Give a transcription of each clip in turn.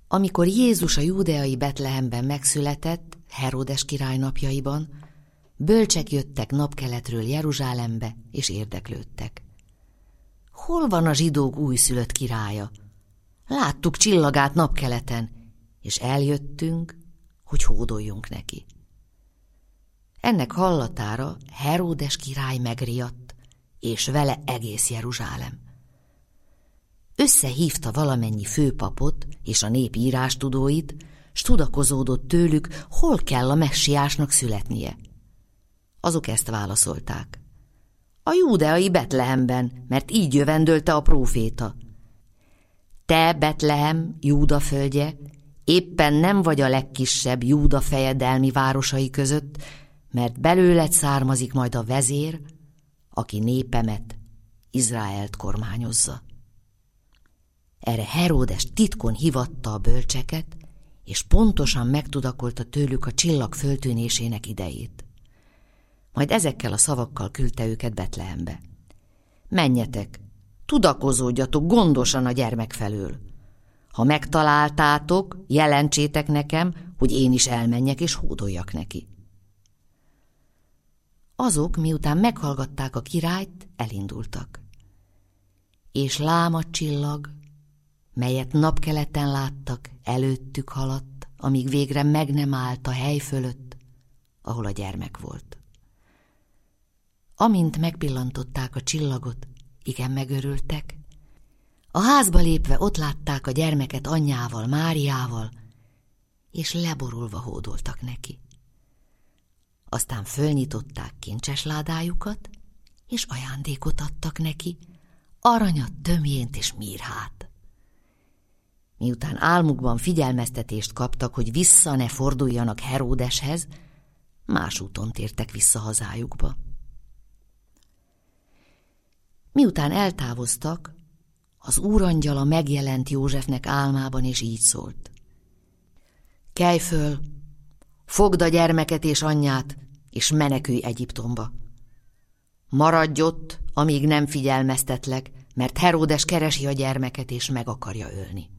Amikor Jézus a júdeai Betlehemben megszületett, Heródes király napjaiban, bölcsek jöttek napkeletről Jeruzsálembe, és érdeklődtek. Hol van a zsidók újszülött királya? Láttuk csillagát napkeleten, és eljöttünk, hogy hódoljunk neki. Ennek hallatára Heródes király megriadt, és vele egész Jeruzsálem. Összehívta valamennyi főpapot és a nép írástudóit, s tudakozódott tőlük, hol kell a messiásnak születnie. Azok ezt válaszolták: a júdeai Betlehemben, mert így jövendölte a próféta. Te, Betlehem, Júda földje, éppen nem vagy a legkisebb Júda fejedelmi városai között, mert belőled származik majd a vezér, aki népemet, Izraelt kormányozza. Erre Heródes titkon hívatta a bölcseket, és pontosan megtudakolta tőlük a csillag föltűnésének idejét. Majd ezekkel a szavakkal küldte őket Betlehembe. Menjetek, tudakozódjatok gondosan a gyermek felől. Ha megtaláltátok, jelentsétek nekem, hogy én is elmenjek és hódoljak neki. Azok, miután meghallgatták a királyt, elindultak. És lám a csillag, melyet napkeleten láttak, előttük haladt, amíg végre meg nem állt a hely fölött, ahol a gyermek volt. Amint megpillantották a csillagot, igen megörültek. A házba lépve ott látták a gyermeket anyjával, Máriával, és leborulva hódoltak neki. Aztán fölnyitották kincses ládájukat, és ajándékot adtak neki, aranyat, tömjént és mirhát. Miután álmukban figyelmeztetést kaptak, hogy vissza ne forduljanak Heródeshez, más úton tértek vissza hazájukba. Miután eltávoztak, az úrangyala megjelent Józsefnek álmában, és így szólt: kelj föl, fogd a gyermeket és anyját, és menekülj Egyiptomba. Maradj ott, amíg nem figyelmeztetlek, mert Heródes keresi a gyermeket, és meg akarja ölni.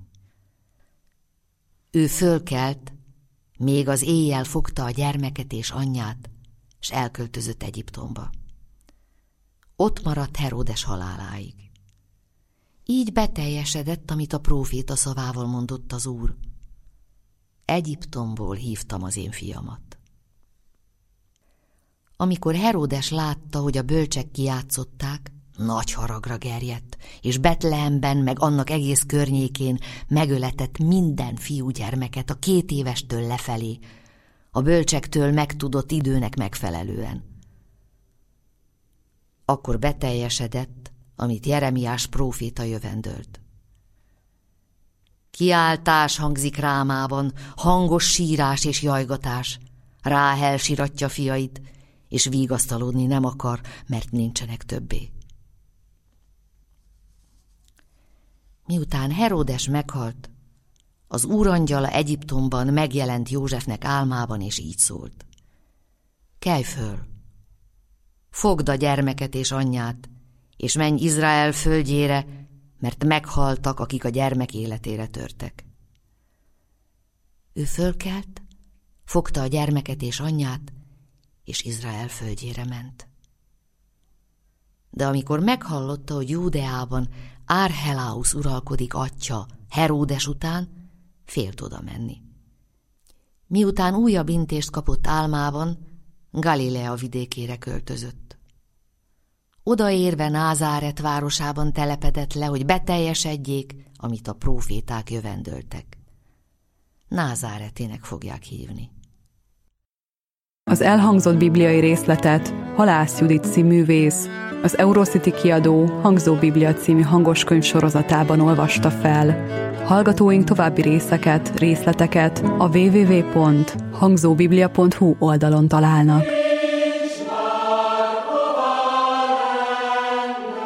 Ő fölkelt, még az éjjel fogta a gyermeket és anyját, és elköltözött Egyiptomba. Ott maradt Heródes haláláig. Így beteljesedett, amit a próféta szavával mondott az Úr: Egyiptomból hívtam az én fiamat. Amikor Heródes látta, hogy a bölcsek kijátszották, nagy haragra gerjedt, és Betlehemben meg annak egész környékén megöletett minden fiúgyermeket a 2 évestől lefelé, a bölcsektől megtudott időnek megfelelően. Akkor beteljesedett, amit Jeremiás próféta jövendölt. Kiáltás hangzik Rámában, hangos sírás és jajgatás. Ráhel síratja fiait, és vigasztalódni nem akar, mert nincsenek többé. Miután Heródes meghalt, az úrangyala Egyiptomban megjelent Józsefnek álmában, és így szólt: kelj föl, fogd a gyermeket és anyját, és menj Izrael földjére, mert meghaltak, akik a gyermek életére törtek. Ő fölkelt, fogta a gyermeket és anyját, és Izrael földjére ment. De amikor meghallotta, hogy Júdeában Árcheláusz uralkodik atyja Heródes után, félt oda menni. Miután újabb intést kapott álmában, Galilea vidékére költözött. Odaérve Názáret városában telepedett le, hogy beteljesedjék, amit a próféták jövendöltek. Názáretének fogják hívni. Az elhangzott bibliai részletet Halász Judit színművész az Eurocity kiadó Hangzó Biblia című hangoskönyv sorozatában olvasta fel. Hallgatóink további részleteket a www.hangzóbiblia.hu oldalon találnak.